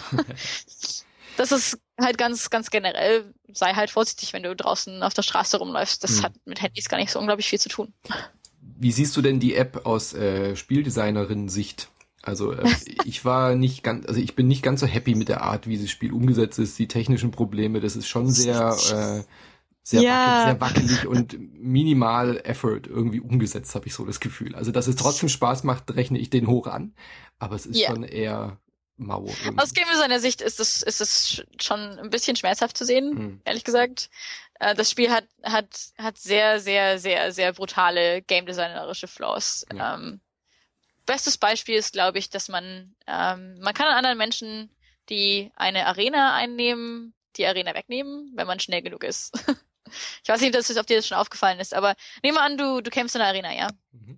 Das ist halt ganz, ganz generell, sei halt vorsichtig, wenn du draußen auf der Straße rumläufst. Das hm. hat mit Handys gar nicht so unglaublich viel zu tun. Wie siehst du denn die App aus äh, Spieldesignerin-Sicht? Also äh, ich war nicht ganz, also ich bin nicht ganz so happy mit der Art, wie das Spiel umgesetzt ist, die technischen Probleme, das ist schon sehr, äh, sehr, ja. wackelig, sehr wackelig und minimal Effort irgendwie umgesetzt, habe ich so das Gefühl. Also dass es trotzdem Spaß macht, rechne ich den hoch an, aber es ist yeah. schon eher mau. Irgendwie. Aus Game-Designer Sicht ist es, ist es schon ein bisschen schmerzhaft zu sehen, hm. ehrlich gesagt. Das Spiel hat, hat, hat sehr, sehr, sehr, sehr brutale game-designerische Flaws. Ja. Ähm, bestes Beispiel ist, glaube ich, dass man, ähm, man kann an anderen Menschen, die eine Arena einnehmen, die Arena wegnehmen, wenn man schnell genug ist. Ich weiß nicht, ob dir das schon aufgefallen ist, aber nehmen wir an, du, du kämpfst in der Arena, ja? Mhm.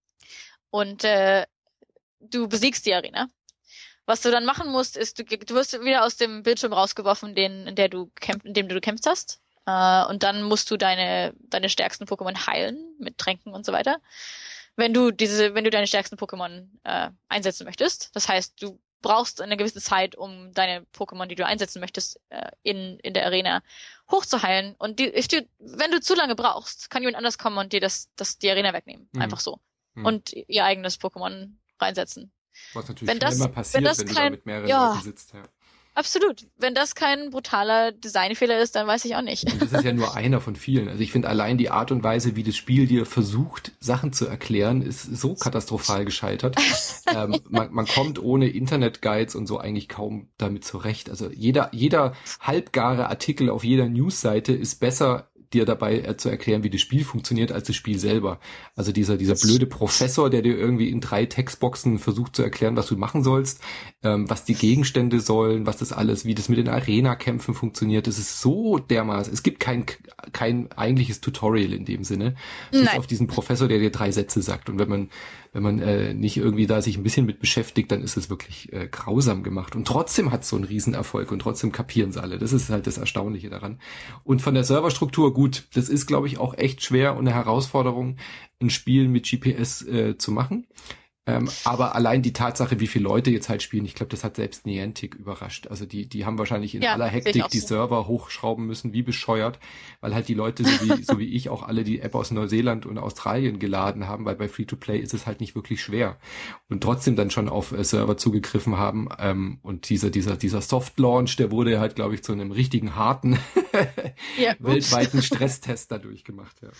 Und äh, du besiegst die Arena. Was du dann machen musst, ist, du, du wirst wieder aus dem Bildschirm rausgeworfen, den, in der du kämpf, in dem du gekämpft hast. Uh, und dann musst du deine deine stärksten Pokémon heilen mit Tränken und so weiter. Wenn du diese, wenn du deine stärksten Pokémon äh, einsetzen möchtest, das heißt, du brauchst eine gewisse Zeit, um deine Pokémon, die du einsetzen möchtest, äh, in in der Arena hochzuheilen. Und die, ich, wenn du zu lange brauchst, kann jemand anders kommen und dir das das die Arena wegnehmen, mhm. einfach so, mhm. und ihr eigenes Pokémon reinsetzen. Was natürlich wenn das, immer passiert, wenn, das wenn kein, du da mit mehreren ja, Leuten sitzt. Ja. Absolut. Wenn das kein brutaler Designfehler ist, dann weiß ich auch nicht. Und das ist ja nur einer von vielen. Also ich finde allein die Art und Weise, wie das Spiel dir versucht, Sachen zu erklären, ist so katastrophal gescheitert. ähm, man, man kommt ohne Internetguides und so eigentlich kaum damit zurecht. Also jeder, jeder halbgare Artikel auf jeder Newsseite ist besser, dir dabei äh, zu erklären, wie das Spiel funktioniert, als das Spiel selber. Also dieser dieser blöde Professor, der dir irgendwie in drei Textboxen versucht zu erklären, was du machen sollst, ähm, was die Gegenstände sollen, was das alles, wie das mit den Arena-Kämpfen funktioniert. Das ist so dermaßen. Es gibt kein kein eigentliches Tutorial in dem Sinne. Bis auf diesen Professor, der dir drei Sätze sagt. Und wenn man wenn man äh, nicht irgendwie da sich ein bisschen mit beschäftigt, dann ist es wirklich äh, grausam gemacht. Und trotzdem hat es so einen Riesenerfolg und trotzdem kapieren sie alle. Das ist halt das Erstaunliche daran. Und von der Serverstruktur, gut, das ist, glaube ich, auch echt schwer und eine Herausforderung, ein Spiel mit G P S äh, zu machen. Ähm, aber allein die Tatsache, wie viele Leute jetzt halt spielen, ich glaube, das hat selbst Niantic überrascht. Also die die haben wahrscheinlich in ja, aller Hektik die so. Server hochschrauben müssen, wie bescheuert, weil halt die Leute, so wie, so wie ich, auch alle die App aus Neuseeland und Australien geladen haben, weil bei Free-to-Play ist es halt nicht wirklich schwer. Und trotzdem dann schon auf äh, Server zugegriffen haben. Ähm, und dieser dieser dieser Soft-Launch, der wurde halt, glaube ich, zu einem richtigen harten, ja, weltweiten Stresstest dadurch gemacht. Ja,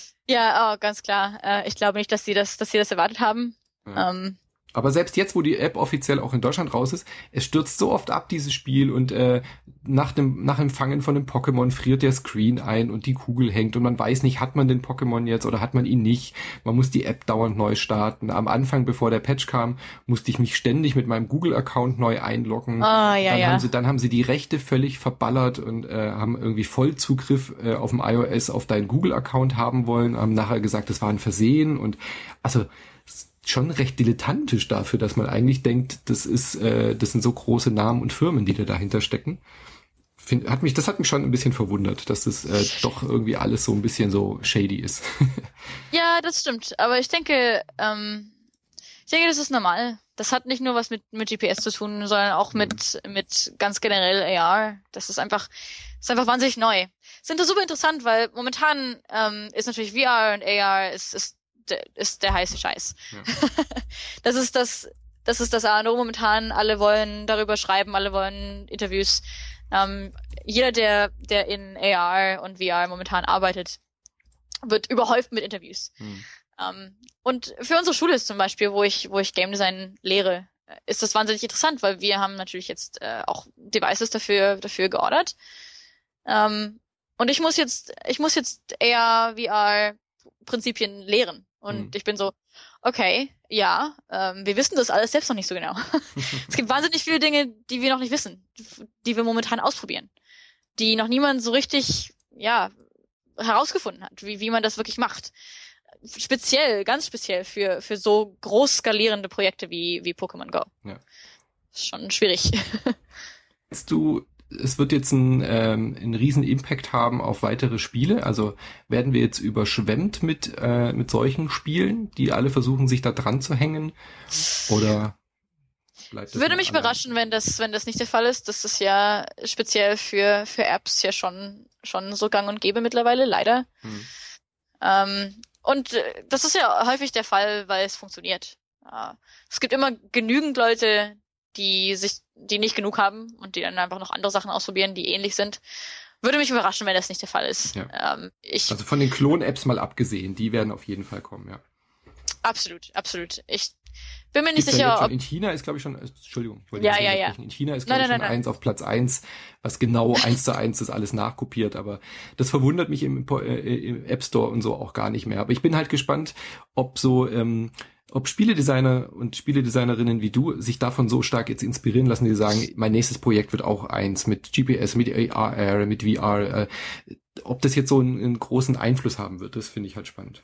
ja, oh, ganz klar. Äh, ich glaube nicht, dass sie das, dass sie das erwartet haben. Ja. Um, Aber selbst jetzt, wo die App offiziell auch in Deutschland raus ist, es stürzt so oft ab, dieses Spiel, und äh, nach dem nach dem Fangen von dem Pokémon friert der Screen ein und die Kugel hängt und man weiß nicht, hat man den Pokémon jetzt oder hat man ihn nicht. Man muss die App dauernd neu starten. Am Anfang, bevor der Patch kam, musste ich mich ständig mit meinem Google-Account neu einloggen. Ah, ja, dann ja. haben sie dann haben sie die Rechte völlig verballert und äh, haben irgendwie Vollzugriff äh, auf dem iOS auf deinen Google-Account haben wollen, haben nachher gesagt, das war ein Versehen, und also schon recht dilettantisch dafür, dass man eigentlich denkt, das ist, äh, das sind so große Namen und Firmen, die da dahinter stecken. Find, hat mich, das hat mich schon ein bisschen verwundert, dass das äh, doch irgendwie alles so ein bisschen so shady ist. Ja, das stimmt. Aber ich denke, ähm, ich denke, das ist normal. Das hat nicht nur was mit mit G P S zu tun, sondern auch mit mit ganz generell A R. Das ist einfach, ist einfach wahnsinnig neu. Das ist super interessant, weil momentan ähm, ist natürlich V R und A R ist ist ist der heiße Scheiß. Ja. Das ist das, das ist das A und O momentan. Alle wollen darüber schreiben, alle wollen Interviews. Ähm, jeder, der, der in A R und V R momentan arbeitet, wird überhäuft mit Interviews. Hm. Ähm, und für unsere Schule ist zum Beispiel, wo ich, wo ich Game Design lehre, ist das wahnsinnig interessant, weil wir haben natürlich jetzt äh, auch Devices dafür, dafür geordert. Ähm, und ich muss jetzt, ich muss jetzt A R, V R Prinzipien lehren. Und hm. ich bin so, okay, ja, ähm, wir wissen das alles selbst noch nicht so genau. Es gibt wahnsinnig viele Dinge, die wir noch nicht wissen, die wir momentan ausprobieren, die noch niemand so richtig, ja, herausgefunden hat, wie, wie man das wirklich macht. Speziell, ganz speziell für, für so groß skalierende Projekte wie, wie Pokémon Go. Ja. Ist schon schwierig. Hast du es wird jetzt einen, ähm, einen riesen Impact haben auf weitere Spiele? Also werden wir jetzt überschwemmt mit, äh, mit solchen Spielen, die alle versuchen, sich da dran zu hängen? Oder bleibt das Würde mich allein? überraschen, wenn das, wenn das nicht der Fall ist. Das ist ja speziell für, für Apps ja schon, schon so gang und gäbe mittlerweile, leider. Hm. Ähm, und äh, das ist ja häufig der Fall, weil es funktioniert. Äh, es gibt immer genügend Leute, die sich, die nicht genug haben und die dann einfach noch andere Sachen ausprobieren, die ähnlich sind. Würde mich überraschen, wenn das nicht der Fall ist. Ja. Ähm, ich, Also von den Klon-Apps mal abgesehen, die werden auf jeden Fall kommen, ja. absolut, absolut. Ich bin mir nicht Gibt's ja sicher, jetzt schon, ob in China ist, glaube ich, schon, Entschuldigung, ich wollte Ja, nicht ja, ja. unterbrechen. In China ist, Nein, glaube ich, nein, schon nein, eins auf Platz eins, was genau eins zu eins das alles nachkopiert, aber das verwundert mich im, äh, im App Store und so auch gar nicht mehr. Aber ich bin halt gespannt, ob so, ähm, ob Spieledesigner und Spieledesignerinnen wie du sich davon so stark jetzt inspirieren lassen, die sagen, mein nächstes Projekt wird auch eins mit G P S, mit A R, mit V R, äh, ob das jetzt so einen, einen großen Einfluss haben wird, das finde ich halt spannend.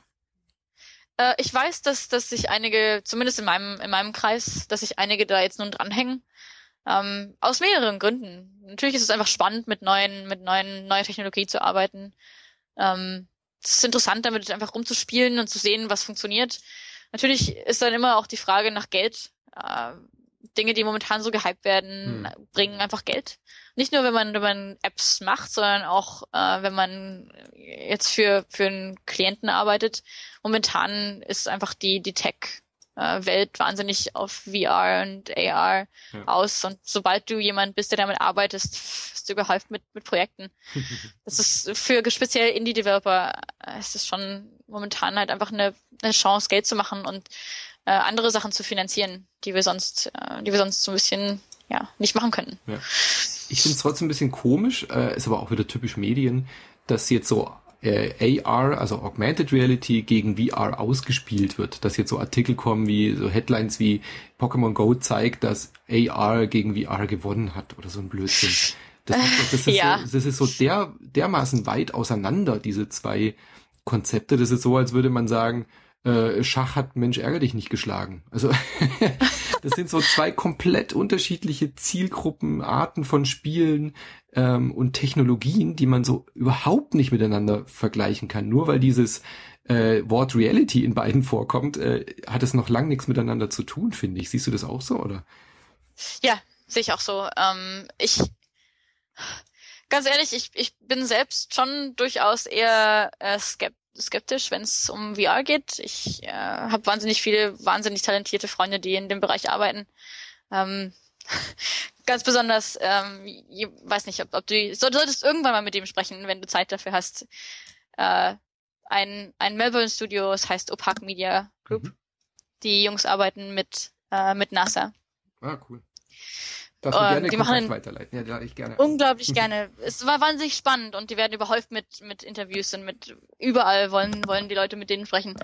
Äh, ich weiß, dass, dass sich einige, zumindest in meinem, in meinem Kreis, dass sich einige da jetzt nun dranhängen. Ähm, aus mehreren Gründen. Natürlich ist es einfach spannend, mit neuen, mit neuen, neuer Technologie zu arbeiten. Ähm, es ist interessant, damit einfach rumzuspielen und zu sehen, was funktioniert. Natürlich ist dann immer auch die Frage nach Geld. Äh, Dinge, die momentan so gehypt werden, hm. bringen einfach Geld. Nicht nur, wenn man, wenn man Apps macht, sondern auch, äh, wenn man jetzt für, für einen Klienten arbeitet. Momentan ist einfach die, die Tech-Welt wahnsinnig auf V R und A R ja. aus. Und sobald du jemand bist, der damit arbeitest, bist du überhäuft mit, mit Projekten. Das ist für speziell Indie-Developer, ist es schon momentan halt einfach eine, eine Chance, Geld zu machen und äh, andere Sachen zu finanzieren, die wir sonst, äh, die wir sonst so ein bisschen, ja, nicht machen könnten. Ja. Ich finde es trotzdem ein bisschen komisch, äh, ist aber auch wieder typisch Medien, dass jetzt so äh, A R, also Augmented Reality, gegen V R ausgespielt wird. Dass jetzt so Artikel kommen wie, so Headlines wie Pokémon Go zeigt, dass A R gegen V R gewonnen hat oder so ein Blödsinn. Das, das, ist, ja. so, das ist so der, dermaßen weit auseinander, diese zwei Konzepte. Das ist so, als würde man sagen, äh, Schach hat Mensch ärger dich nicht geschlagen. Also das sind so zwei komplett unterschiedliche Zielgruppen, Arten von Spielen ähm, und Technologien, die man so überhaupt nicht miteinander vergleichen kann. Nur weil dieses äh, Wort Reality in beiden vorkommt, äh, hat es noch lang nichts miteinander zu tun, finde ich. Siehst du das auch so, oder? Ja, sehe ich auch so. Ähm, ich ganz ehrlich, ich, ich bin selbst schon durchaus eher äh, skeptisch. skeptisch, wenn es um V R geht. Ich äh, habe wahnsinnig viele, wahnsinnig talentierte Freunde, die in dem Bereich arbeiten. Ähm, ganz besonders, ähm, ich weiß nicht, ob, ob du, du solltest irgendwann mal mit dem sprechen, wenn du Zeit dafür hast. Äh, ein, ein Melbourne-Studio, es heißt Opaque Media Group. Mhm. Die Jungs arbeiten mit, äh, mit NASA. Ah, cool. Darfst du gerne die Kontakt machen weiterleiten? Ja, da ich gerne. Unglaublich gerne. Es war wahnsinnig spannend und die werden überhäuft mit mit Interviews und mit überall wollen wollen die Leute mit denen sprechen.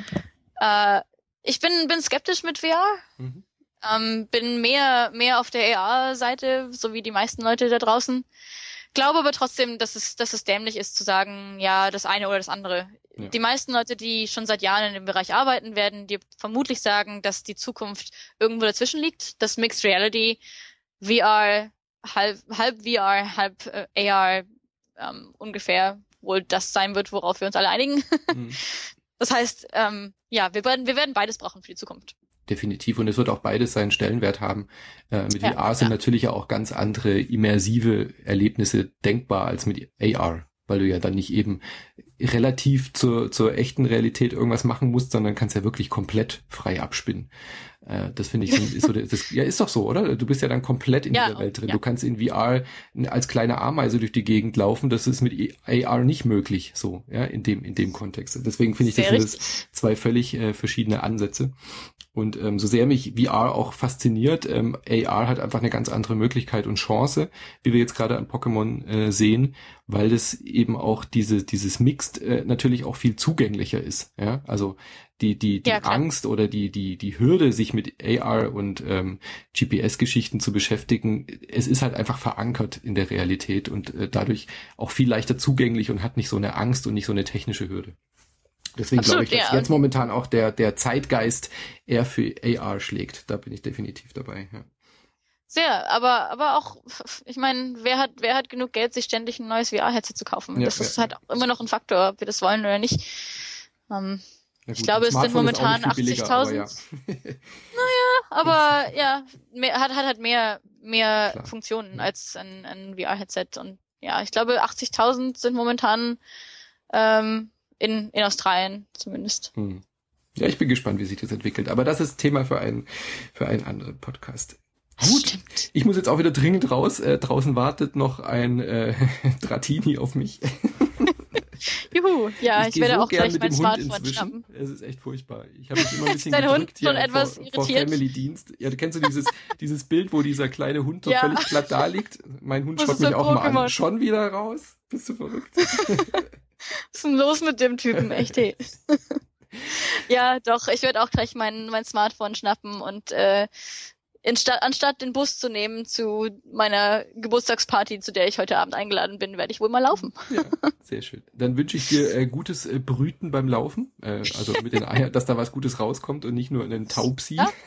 Äh, ich bin bin skeptisch mit V R. Mhm. Ähm, bin mehr mehr auf der A R-Seite, so wie die meisten Leute da draußen. Glaube aber trotzdem, dass es dass es dämlich ist zu sagen, ja, das eine oder das andere. Ja. Die meisten Leute, die schon seit Jahren in dem Bereich arbeiten, werden dir vermutlich sagen, dass die Zukunft irgendwo dazwischen liegt, dass Mixed Reality V R, halb, halb V R, halb äh, A R ähm, ungefähr wohl das sein wird, worauf wir uns alle einigen. Mhm. Das heißt, ähm, ja, wir werden, wir werden beides brauchen für die Zukunft. Definitiv. Und es wird auch beides seinen Stellenwert haben. Äh, mit ja, V R sind ja. natürlich auch ganz andere immersive Erlebnisse denkbar als mit A R, weil du ja dann nicht eben relativ zur, zur echten Realität irgendwas machen musst, sondern kannst ja wirklich komplett frei abspinnen. Äh, das finde ich, ist so, das, ja, ist doch so, oder? Du bist ja dann komplett in ja, dieser Welt drin. Ja. Du kannst in V R als kleine Ameise durch die Gegend laufen. Das ist mit A R nicht möglich, so, ja, in dem, in dem Kontext. Deswegen finde ich, das sind das zwei völlig äh, verschiedene Ansätze. Und ähm, so sehr mich V R auch fasziniert, ähm, A R hat einfach eine ganz andere Möglichkeit und Chance, wie wir jetzt gerade an Pokémon äh, sehen, weil das eben auch diese dieses Mixed äh, natürlich auch viel zugänglicher ist. Ja, also die die die ja, Angst oder die die die Hürde, sich mit A R und ähm, G P S-Geschichten zu beschäftigen, es ist halt einfach verankert in der Realität und äh, dadurch auch viel leichter zugänglich und hat nicht so eine Angst und nicht so eine technische Hürde. Deswegen glaube ich, dass ja. jetzt momentan auch der der Zeitgeist eher für A R schlägt. Da bin ich definitiv dabei. Ja. Sehr, aber aber auch, ich meine, wer hat wer hat genug Geld, sich ständig ein neues V R-Headset zu kaufen? Ja, das ja, ist halt auch immer noch ein Faktor, ob wir das wollen oder nicht. Ähm, Na ich gut, glaube, ein es sind Smartphone ist auch nicht momentan viel billiger, aber ja. achtzigtausend. Aber ja, mehr, hat hat halt mehr mehr Klar. Funktionen Ja. als ein, ein V R-Headset. Und ja, ich glaube, achtzigtausend sind momentan ähm, in in Australien zumindest. Hm. Ja, ich bin gespannt, wie sich das entwickelt. Aber das ist Thema für einen für einen anderen Podcast. Gut, Stimmt. ich muss jetzt auch wieder dringend raus. Äh, draußen wartet noch ein äh, Dratini auf mich. Juhu, ja, ich, ich gehe werde so auch gern gleich mit mein dem Hund Smartphone inzwischen. schnappen. Es ist echt furchtbar. Ich habe mich immer ein bisschen Ist dein Hund gedrückt hier schon etwas vor, vor irritiert? Family-Dienst. Ja, du kennst du dieses dieses Bild, wo dieser kleine Hund so Ja. völlig platt da liegt? Mein Hund Das schaut ist mich so auch mal an. Pokémon. Schon wieder raus? Bist du verrückt? Was ist denn los mit dem Typen? Echt, hey. Ja, doch, ich werde auch gleich mein, mein Smartphone schnappen und äh, insta- anstatt den Bus zu nehmen zu meiner Geburtstagsparty, zu der ich heute Abend eingeladen bin, werde ich wohl mal laufen. Ja, sehr schön. Dann wünsche ich dir äh, gutes äh, Brüten beim Laufen. Äh, also mit den Eiern, dass da was Gutes rauskommt und nicht nur einen Taubsi. Ja.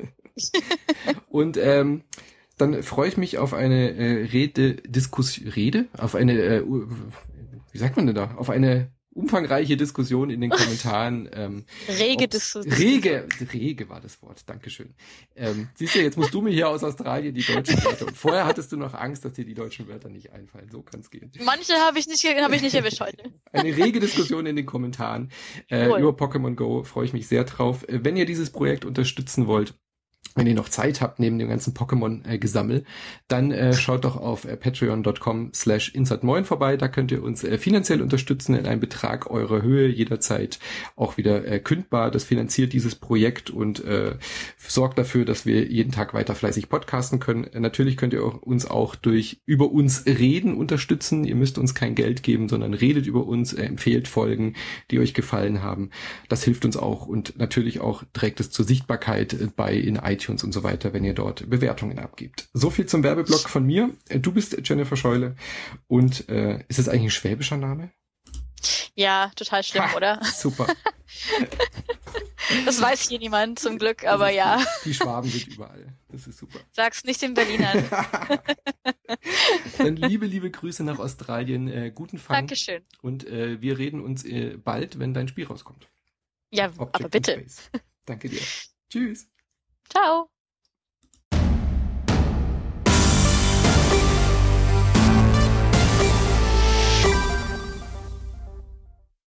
Und ähm, dann freue ich mich auf eine äh, Rede, Diskussion, Rede? Auf eine, äh, wie sagt man denn da? Auf eine umfangreiche Diskussion in den Kommentaren. Ähm, Rege ob's- Diskussion. Rege, rege war das Wort, Dankeschön. Ähm, siehst du, jetzt musst du mir hier aus Australien die deutschen Wörter. Und vorher hattest du noch Angst, dass dir die deutschen Wörter nicht einfallen. So kann's gehen. Manche habe ich nicht, habe ich nicht erwischt heute. Eine rege Diskussion in den Kommentaren äh, Jawohl. über Pokémon Go, freue ich mich sehr drauf. Äh, Wenn ihr dieses Projekt unterstützen wollt, wenn ihr noch Zeit habt neben dem ganzen Pokémon-Gesammel, dann äh, schaut doch auf äh, patreon.com slash insert neun vorbei. Da könnt ihr uns äh, finanziell unterstützen in einem Betrag eurer Höhe, jederzeit auch wieder äh, kündbar. Das finanziert dieses Projekt und äh, sorgt dafür, dass wir jeden Tag weiter fleißig podcasten können. Äh, natürlich könnt ihr auch, uns auch durch über uns reden unterstützen. Ihr müsst uns kein Geld geben, sondern redet über uns, äh, empfehlt Folgen, die euch gefallen haben. Das hilft uns auch und natürlich auch trägt es zur Sichtbarkeit äh, bei in iTunes und so weiter, wenn ihr dort Bewertungen abgibt. So viel zum Werbeblock von mir. Du bist Jennifer Scheule und äh, ist es eigentlich ein schwäbischer Name? Ja, total schlimm, Ha, oder? Super. Das weiß hier niemand zum Glück, aber ja. Die Schwaben sind überall. Das ist super. Sag's nicht den Berlinern. Dann liebe, liebe Grüße nach Australien. Äh, guten Fang. Dankeschön. Und äh, wir reden uns äh, bald, wenn dein Spiel rauskommt. Ja, Object aber in bitte. Space. Danke dir. Tschüss. Ciao.